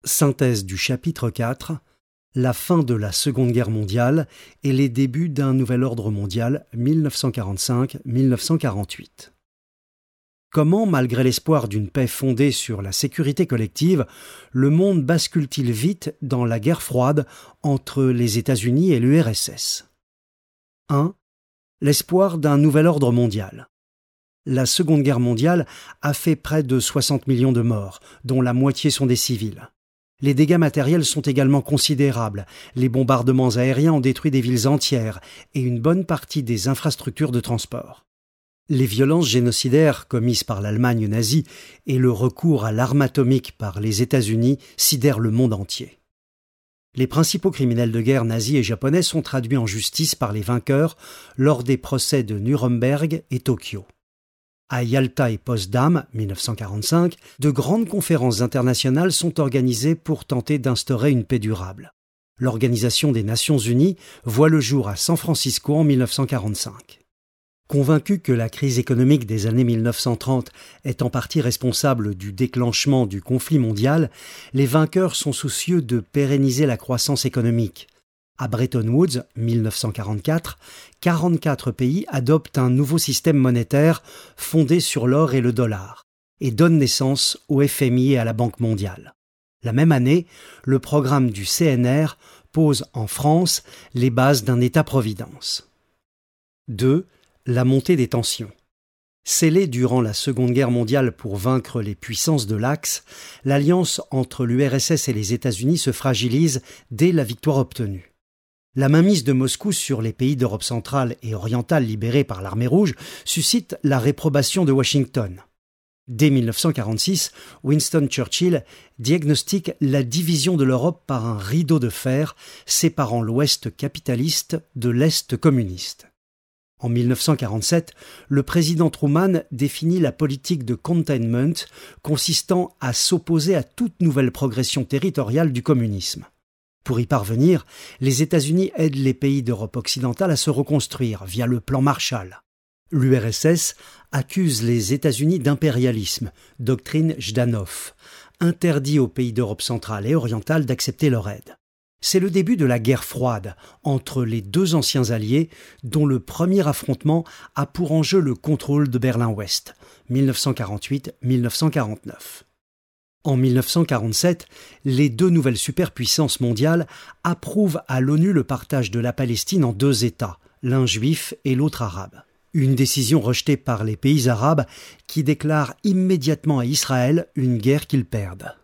Synthèse du chapitre 4, la fin de la Seconde Guerre mondiale et les débuts d'un nouvel ordre mondial 1945-1948. Comment, malgré l'espoir d'une paix fondée sur la sécurité collective, le monde bascule-t-il vite dans la guerre froide entre les États-Unis et l'URSS ? 1. L'espoir d'un nouvel ordre mondial. La Seconde Guerre mondiale a fait près de 60 millions de morts, dont la moitié sont des civils. Les dégâts matériels sont également considérables. Les bombardements aériens ont détruit des villes entières et une bonne partie des infrastructures de transport. Les violences génocidaires commises par l'Allemagne nazie et le recours à l'arme atomique par les États-Unis sidèrent le monde entier. Les principaux criminels de guerre nazis et japonais sont traduits en justice par les vainqueurs lors des procès de Nuremberg et Tokyo. À Yalta et Potsdam, 1945, de grandes conférences internationales sont organisées pour tenter d'instaurer une paix durable. L'Organisation des Nations Unies voit le jour à San Francisco en 1945. Convaincus que la crise économique des années 1930 est en partie responsable du déclenchement du conflit mondial, les vainqueurs sont soucieux de pérenniser la croissance économique. À Bretton Woods, 1944, 44 pays adoptent un nouveau système monétaire fondé sur l'or et le dollar et donnent naissance au FMI et à la Banque mondiale. La même année, le programme du CNR pose en France les bases d'un État-providence. 2. La montée des tensions. Scellée durant la Seconde Guerre mondiale pour vaincre les puissances de l'Axe, l'alliance entre l'URSS et les États-Unis se fragilise dès la victoire obtenue. La mainmise de Moscou sur les pays d'Europe centrale et orientale libérés par l'Armée rouge suscite la réprobation de Washington. Dès 1946, Winston Churchill diagnostique la division de l'Europe par un rideau de fer séparant l'Ouest capitaliste de l'Est communiste. En 1947, le président Truman définit la politique de containment consistant à s'opposer à toute nouvelle progression territoriale du communisme. Pour y parvenir, les États-Unis aident les pays d'Europe occidentale à se reconstruire via le plan Marshall. L'URSS accuse les États-Unis d'impérialisme, doctrine Jdanov, interdit aux pays d'Europe centrale et orientale d'accepter leur aide. C'est le début de la guerre froide entre les deux anciens alliés dont le premier affrontement a pour enjeu le contrôle de Berlin-Ouest, 1948-1949. En 1947, les deux nouvelles superpuissances mondiales approuvent à l'ONU le partage de la Palestine en deux États, l'un juif et l'autre arabe. Une décision rejetée par les pays arabes qui déclarent immédiatement à Israël une guerre qu'ils perdent.